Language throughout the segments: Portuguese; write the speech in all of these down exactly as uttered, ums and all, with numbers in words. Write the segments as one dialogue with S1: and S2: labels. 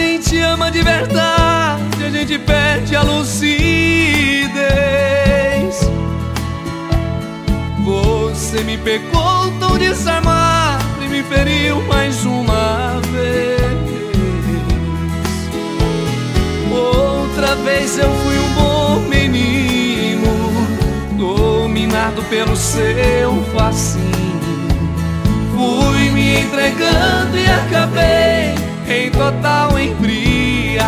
S1: gente ama de verdade, a gente perde a lucidez. Você me pegou tão desarmado e me feriu mais uma vez. Outra vez eu fui um bom menino, dominado pelo seu fascínio. Fui me entregando e acabei em total embriaguez.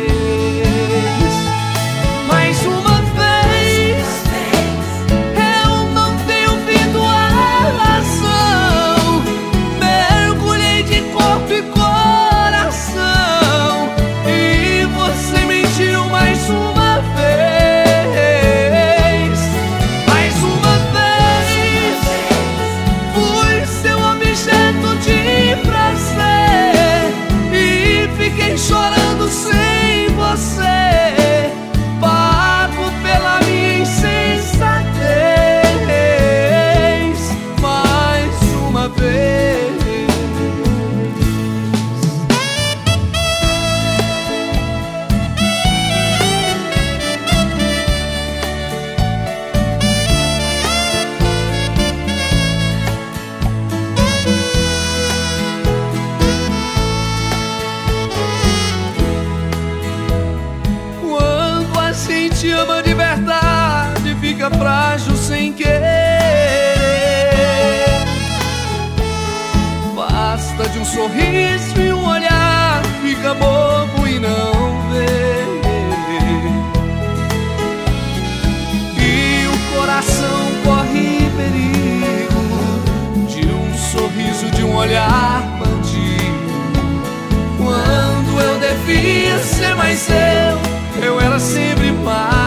S1: Mais uma vez, eu não tenho ouvido a razão. Mergulhei de corpo e coração e você mentiu mais uma vez. Mais uma vez, fui seu objeto de prazer e fiquei chorando sem você. Pago pela minha insensatez mais uma vez. Quando a gente ama de verdade, fica frágil sem querer. Basta de um sorriso e um olhar, fica bobo e não vê. E o coração corre perigo de um sorriso, de um olhar bandido. Quando eu devia ser mais eu, eu era sempre mais.